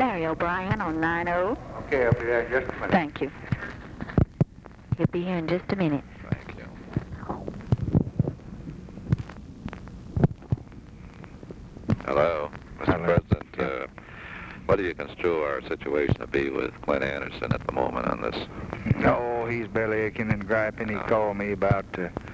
Larry O'Brien on 90. Okay, I'll be there in just a minute. Thank you. He'll be here in just a minute. Thank you. Hello, Mr. President. What do you construe our situation to be with Clint Anderson at the moment on this? No, he's belly aching and griping. He called me about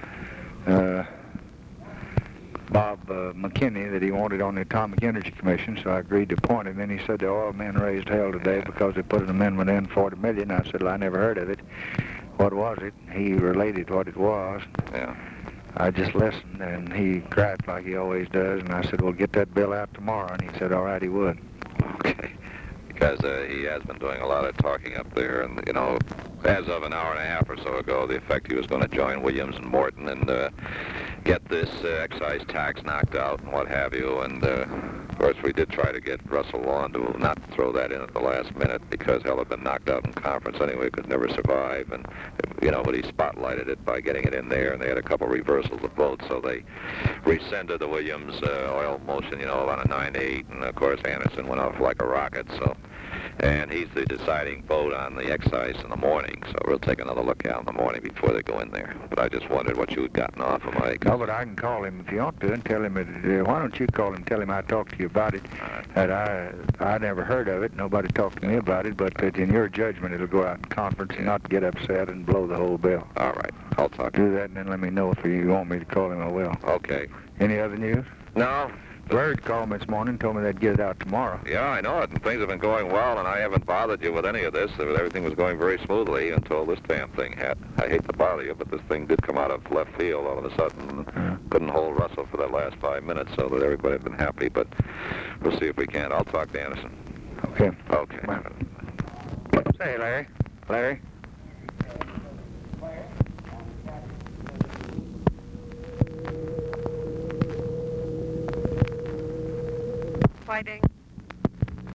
Bob McKinney that he wanted on the Atomic Energy Commission, so I agreed to appoint him. Then he said the oil men raised hell today because they put an amendment in, $40 million. I said, well, I never heard of it. What was it? He related what it was. Yeah. I just listened, and he griped like he always does, and I said, well, get that bill out tomorrow, and he said, all right, he would. Okay. Because he has been doing a lot of talking up there, and, you know, as of an hour and a half or so ago, the effect he was going to join Williams and Morton and get this excise tax knocked out and what have you. And, of course, we did try to get Russell Lawn to not throw that in at the last minute because hell had been knocked out in conference anyway, could never survive. And, you know, but he spotlighted it by getting it in there, and they had a couple reversals of votes, so they rescinded the Williams oil motion, you know, on a 9-8, and, of course, Anderson went off like a rocket, so... And he's the deciding vote on the excise in the morning, so we'll take another look out in the morning before they go in there. But I just wondered what you had gotten off of Mike. No, but I can call him if you want to and tell him, why don't you call him and tell him I talked to you about it, that I never heard of it, nobody talked to me about it, but that in your judgment it'll go out in conference and not get upset and blow the whole bill. All right, I'll talk to do that and then let me know if you want me to call him, I will. Okay. Any other news? No. Bird called me this morning, told me they'd get it out tomorrow. Yeah, I know it, and things have been going well, and I haven't bothered you with any of this. Everything was going very smoothly until this damn thing hit. I hate to bother you, but this thing did come out of left field all of a sudden. Couldn't hold Russell for that last 5 minutes, so that everybody had been happy, but we'll see if we can. I'll talk to Anderson. Okay. Okay. Say, Larry. Larry? Fighting.